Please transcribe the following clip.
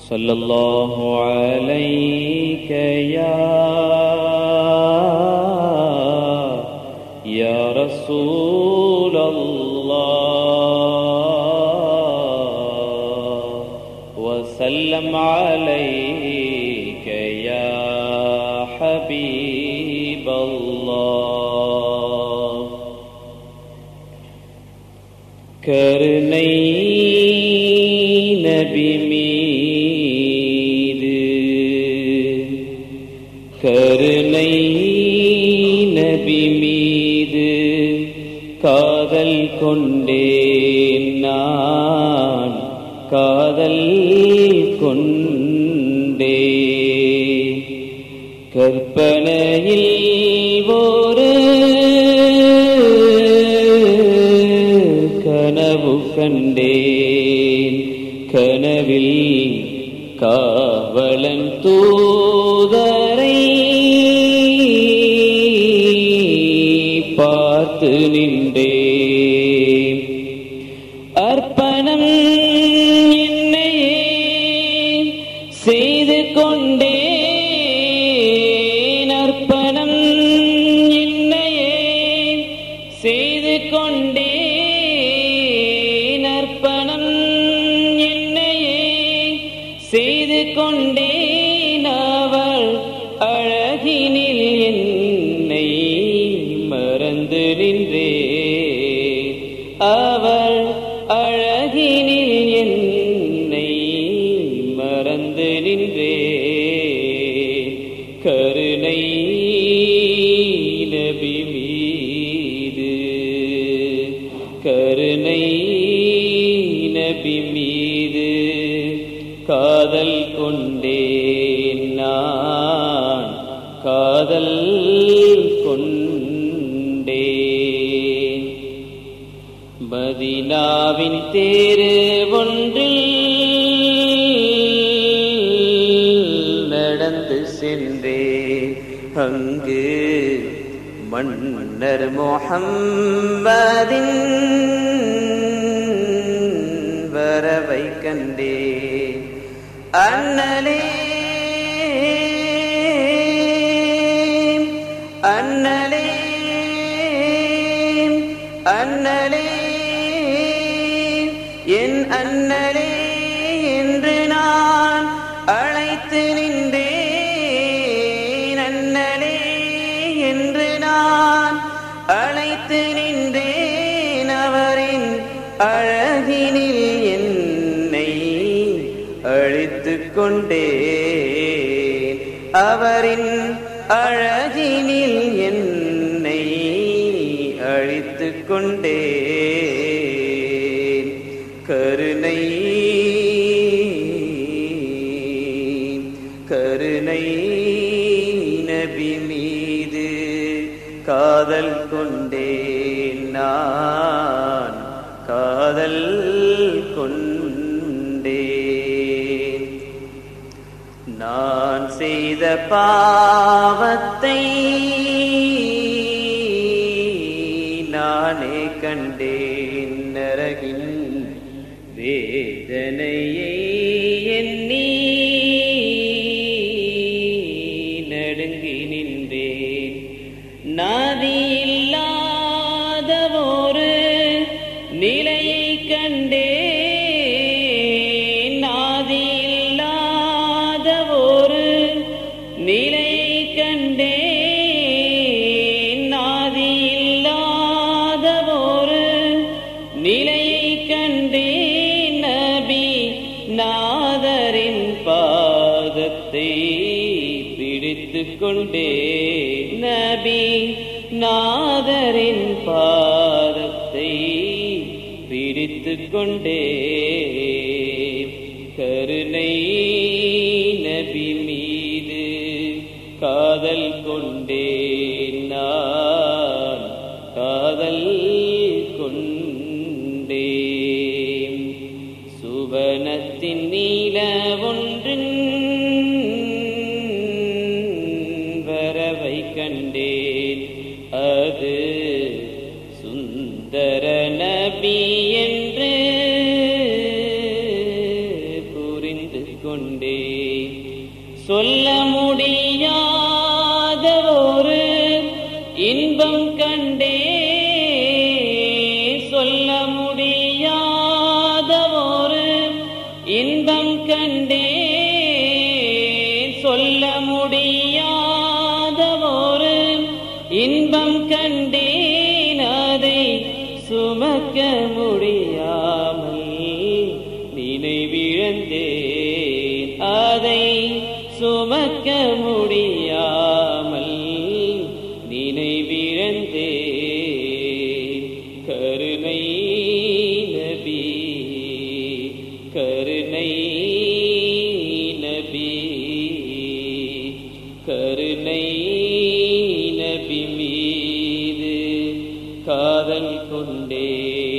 ஸல்லல்லாஹு அலைக யா ரசூலல்லாஹ் வஸல்லம் அலைக யா ஹபீபல்லாஹ். கருணை நபி மீது, கருணை நபி மீது காதல் கொண்டேன் நான், காதல் கொண்டே. கற்பனையில் ஒரு கனவு கண்டேன், கனவில் காவலன் தூதரை பார்த்து நின்றேன். அர்ப்பணம் என்னையே செய்து கொண்டேன், அர்ப்பணம் என்னையே செய்து கொண்டேன், அர்ப்பணம் என்னையே செய்து கொண்டேன். அவள் அழகினில் என்னை மறந்து நின்றேன், அவள் அழகினில் என்னை மறந்து நின்றேன். கருணை நபி மீது, கருணை நபி மீது காதல் கொண்டேன் நான், காதல் கொண்டேன். மதீனாவின் தேரு ஒன்றில் நடந்து சென்றேன். அங்கு மன்னர் முஹம்மதின் வரவை கண்டேன். அண்ணலே அண்ணலே அண்ணலே என் அண்ணலே என்று நான் அழைத்து நின்றேன், அண்ணலே என்று நான் அழைத்து நின்றேன். அவரின் அழகினில் என்னை அழித்துக் கொண்டேன், அவரின் அழகினில் என்னை அழித்துக் கொண்டேன். கருணை கருணை நபி மீது காதல் கொண்டேன் நான், காதல் கொண்டேன். நான் செய்த பாவத்தை நானே கண்டேன், நரகின் வேதனையை எண்ணி நடுங்கி நின்றேன். நாதியில்லாத ஒரு நிலையை கண்டேன், நாதியில்லாத ஒரு நிலையை கண்டேன், நாதியில்லாத ஒரு நிலையை கண்டேன். நபி நாதரின் பாதத்தை பிடித்துக் கொண்டேன், நபி நாதரின் பாதத்தை பிடித்துக் கொண்டேன். கருணை நபி மீது காதல் கொண்டேன் நான், காதல் கொண்டேன். சுவனத்தின் நீல ஒன்றின் வரவை கண்டேன், அது சுந்தர நபி என்று புரிந்து கொண்டேன். கொண்டேன். சொல்ல முடியாத ஒரு இன்பம் கண்டேன். சொல்ல முடியாத ஒரு இன்பம் கண்டேன். சொல்ல முடியாத ஒரு இன்பம் கண்டேன். அதை சுமக்க முடியாமல் நினைவிழந்தேன். அதை சுமக்க முடியாமல் நினைவிழந்தேன். கருணை நபி, கருணை நபி, கருணை நபி மீது காதல் கொண்டேன்.